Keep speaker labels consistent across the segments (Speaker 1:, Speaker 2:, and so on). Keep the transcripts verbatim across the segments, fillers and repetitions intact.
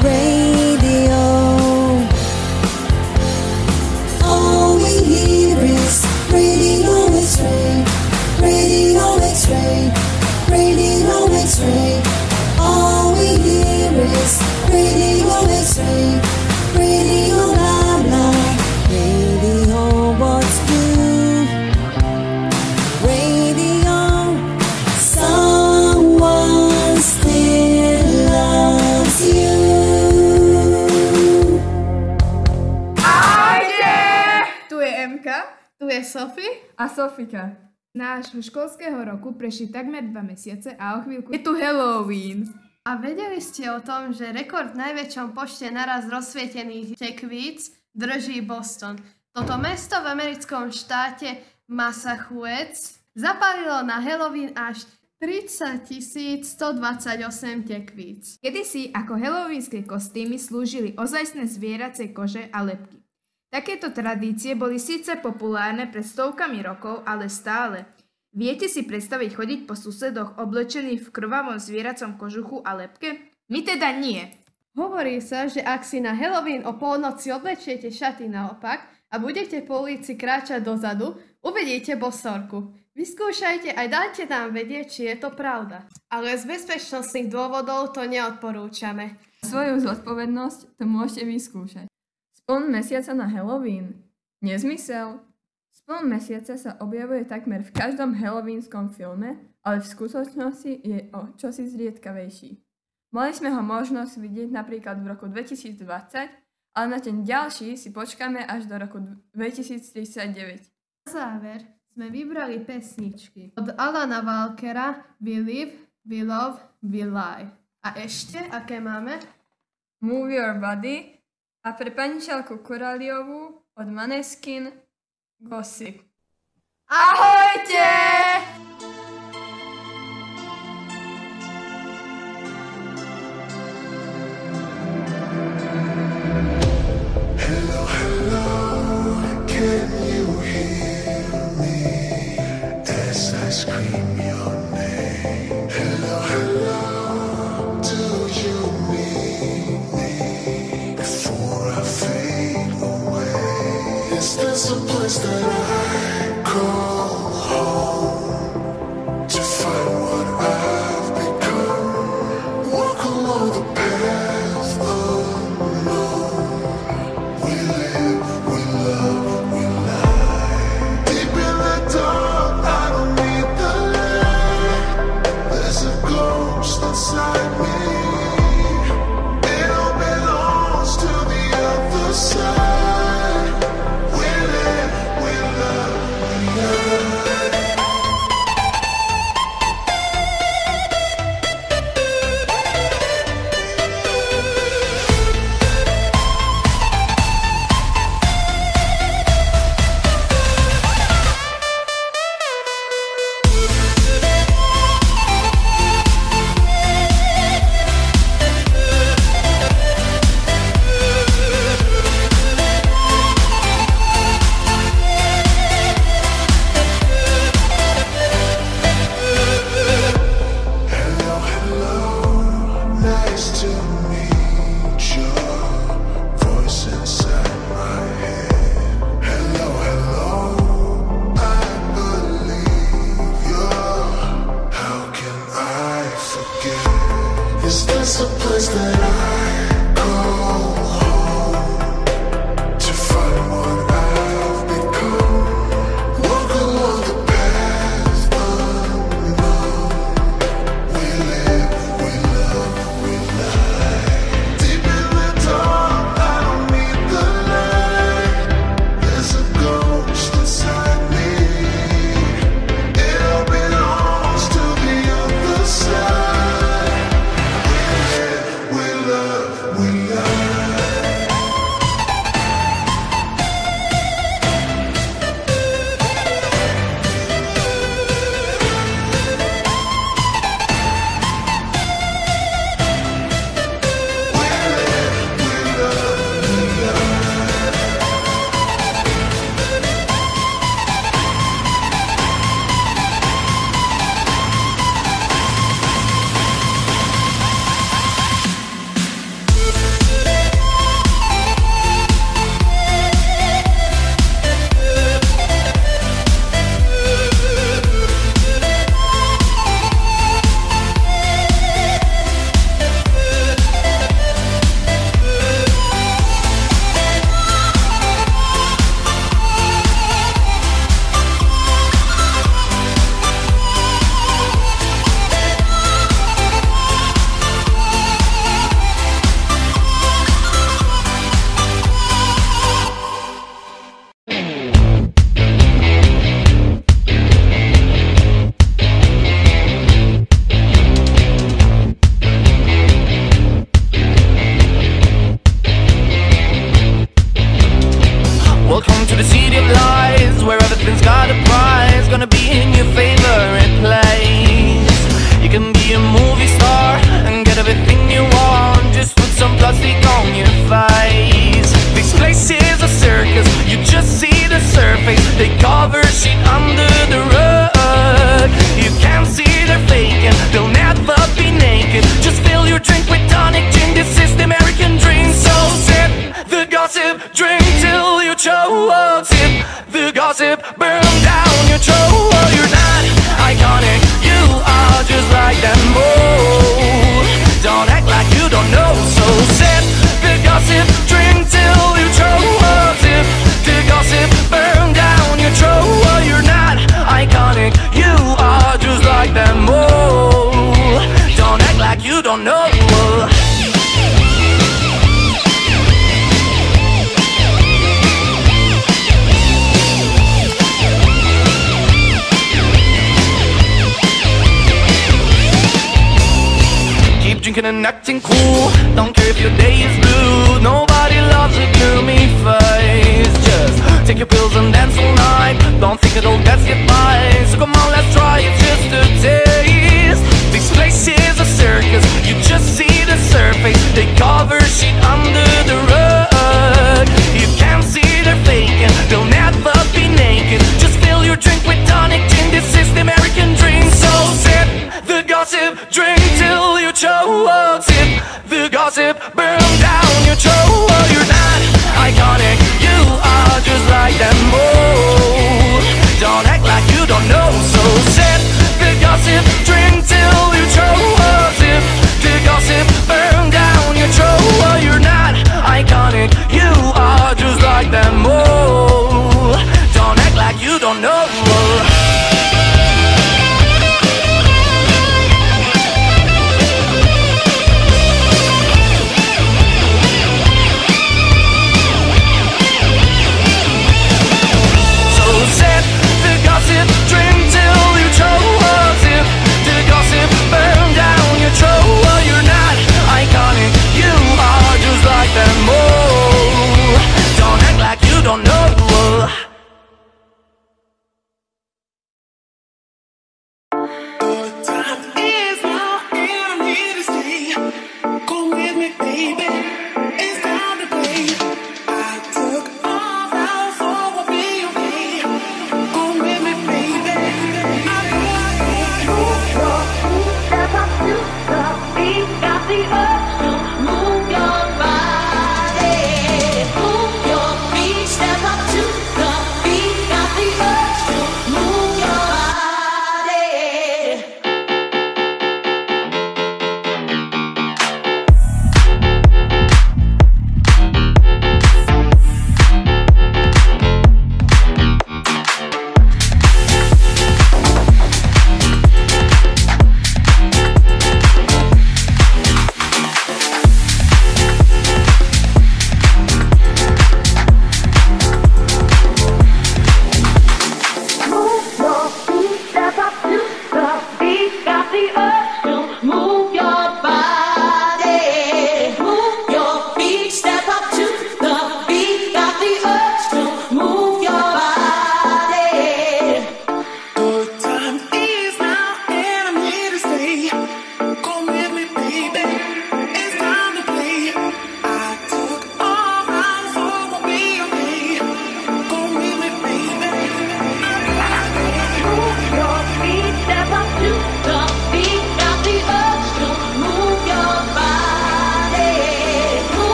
Speaker 1: Radio. All we hear is Radio X-ray, Radio X-ray, Radio X-ray. All we hear is Radio X-ray, Radio blah blah, Radio what's good, Radio. Someone still loves you.
Speaker 2: Tu je Emka, tu je Sophie
Speaker 3: a Sofika.
Speaker 2: Z nášho školského roku prešli takmer dva mesiace a o chvíľku je tu Halloween.
Speaker 4: A vedeli ste o tom, že rekord v najväčšom počte naraz rozsvietených tekvíc drží Boston. Toto mesto v americkom štáte Massachusetts zapálilo na Halloween až tridsaťtisíc stodvadsaťosem tekvíc.
Speaker 2: Kedysi ako halloweenské kostýmy slúžili ozajstné zvieracie kože a lebky. Takéto tradície boli síce populárne pred stovkami rokov, ale stále. Viete si predstaviť chodiť po susedoch oblečených v krvavom zvieracom kožuchu a lebke? My teda nie.
Speaker 4: Hovorí sa, že ak si na Halloween o polnoci oblečiete šaty naopak a budete po ulici kráčať dozadu, uvidíte bosorku. Vyskúšajte a dajte nám vedieť, či je to pravda. Ale z bezpečnostných dôvodov to neodporúčame.
Speaker 3: Svoju zodpovednosť to môžete vyskúšať. Spon mesiaca na Halloween. Nezmysel? Spon mesiaca sa objavuje takmer v každom halloweenskom filme, ale v skutočnosti je o čosi zriedkavejší. Mali sme ho možnosť vidieť napríklad v roku dvetisícdvadsať, ale na ten ďalší si počkáme až do roku dvetisíctridsaťdeväť.
Speaker 4: Na záver sme vybrali pesničky od Alana Walkera We Live, We Love, We Lie. A ešte, aké máme?
Speaker 3: Move Your Body a pre pani Šalku Koraliovú od Maneskin Gossip.
Speaker 4: Ahojte!
Speaker 5: Hello, hello, can you hear me as I scream your name? Hello, hello, do you need me before I fade away? Is this a place that I call home to find what I've become? Walk along the path unknown. We live, we love, we lie. Deep in the dark, I don't need the light. There's a ghost inside me. It all belongs to the other side. We live, we love, we lie. Hello, hello, nice to meet your voice inside my head. Hello, hello, I believe you. How can I forget? Is this a place that I call home to find what I've become? Walk along the path unknown. We live, we love, we lie. Deep in the dark, I don't need the light. There's a ghost inside me. It all belongs to the other side. We live, we love.
Speaker 6: don't know. So sip the gossip, drink till you choke. Sip the gossip, burn down your throat. You're not iconic, you are just like them all. Don't act like you don't know. Drinking and acting cool, don't care if your day is blue. Nobody loves a gloomy face. Just take your pills and dance all night. Don't think it'll get you by. So come on, let's try it just a taste. This place is a circus, you just see the surface. They cover shit under the rug. You can't see they're faking, they'll never be naked. Just fill your drink with tonic gin, this is the American dream. So sip the gossip, drink till you choke. Sip the gossip, burn down your throat. You're not iconic, you are just like them all. Don't act like you don't know. So sip the gossip, drink till you choke. Sip the gossip, burn down your throat. You're not iconic, you are just like them all. Don't act like you don't know.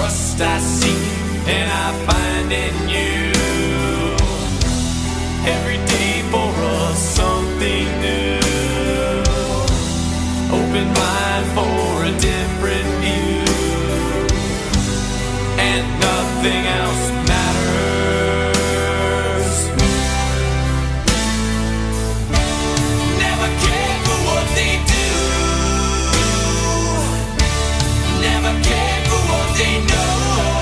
Speaker 7: Trust I seek and I find in you. Every day for us something new. Open mind for a different view. And nothing else matters. Never cared for what they do. Never cared for what they know.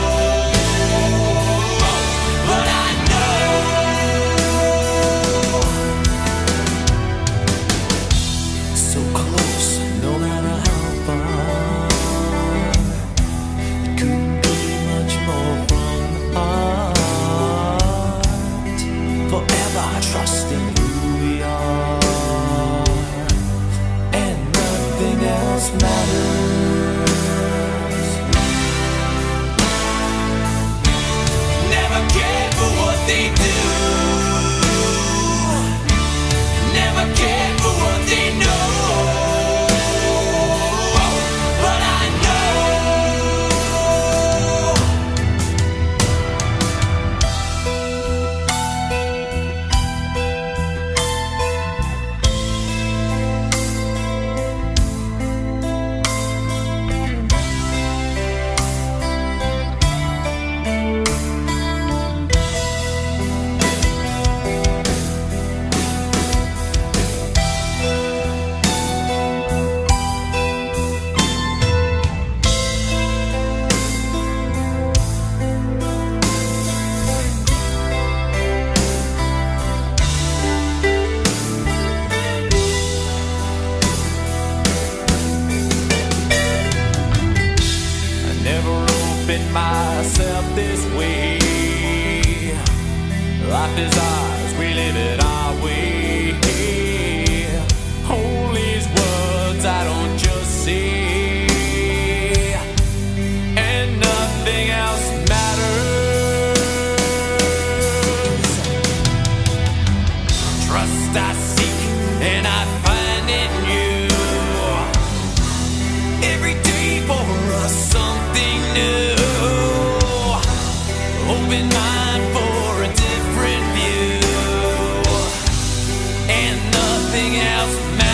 Speaker 7: But I know so close, no matter how far. It couldn't be much more from the heart. Forever trusting who we are, and nothing else matters. Never cared for what they do. Never cared for what they know. But I know I never opened myself this way. Life is ours, we live it our way. Hold these words I don't just say, and nothing else matters. Trust I seek and I find in you. Every day for us something new. Open mind for a different view. And nothing else matters.